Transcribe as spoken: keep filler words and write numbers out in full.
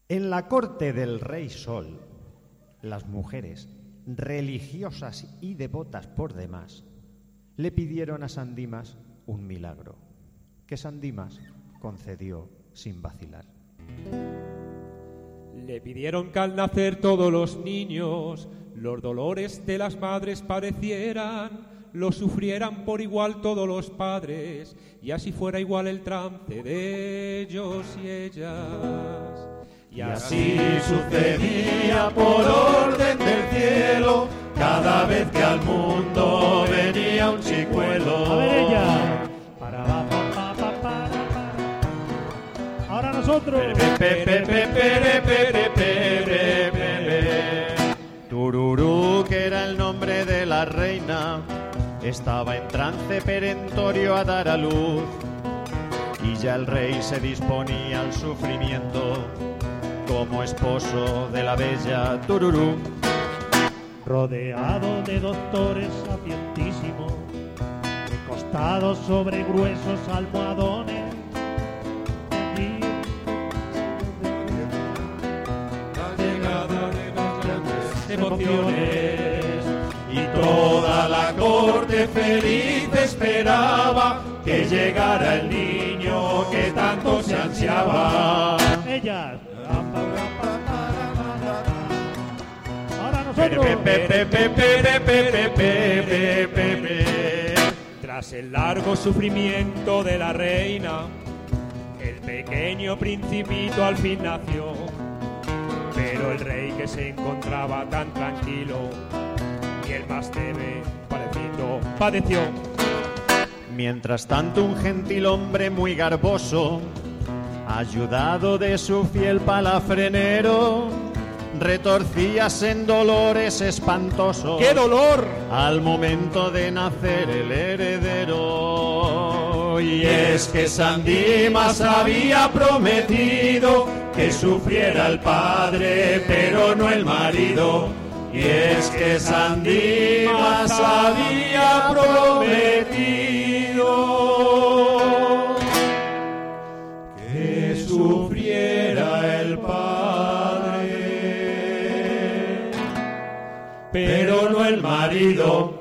En la corte del rey Sol, las mujeres, religiosas y devotas por demás, le pidieron a San Dimas un milagro, que San Dimas concedió sin vacilar. Le pidieron que al nacer todos los niños los dolores de las madres padecieran, los sufrieran por igual todos los padres, y así fuera igual el trance de ellos y ellas. Y así sucedía por orden del cielo, cada vez que al mundo venía un chicuelo. A ver ella. Para, pa, pa, pa, pa, pa, pa. Ahora nosotros. Tururú, que era el nombre de la reina, estaba en trance perentorio a dar a luz, y ya el rey se disponía al sufrimiento como esposo de la bella Tururú. Rodeado de doctores sapientísimos, recostados sobre gruesos almohadones, y La llegada de las grandes emociones, y toda la corte feliz esperaba que llegara el niño que tanto se ansiaba. ellas. Ahora nosotros. Tras el largo sufrimiento de la reina, el pequeño principito al fin nació. Pero el rey, que se encontraba tan tranquilo, y el más leve padeciendo padeció. Mientras tanto, un gentil hombre muy garboso, ayudado de su fiel palafrenero, retorcíase en dolores espantosos. ¡Qué dolor! Al momento de nacer el heredero. Y es que San Dimas había prometido que sufriera el padre, pero no el marido. Y es que San Dimas había prometido que sufriera el padre, pero no el marido.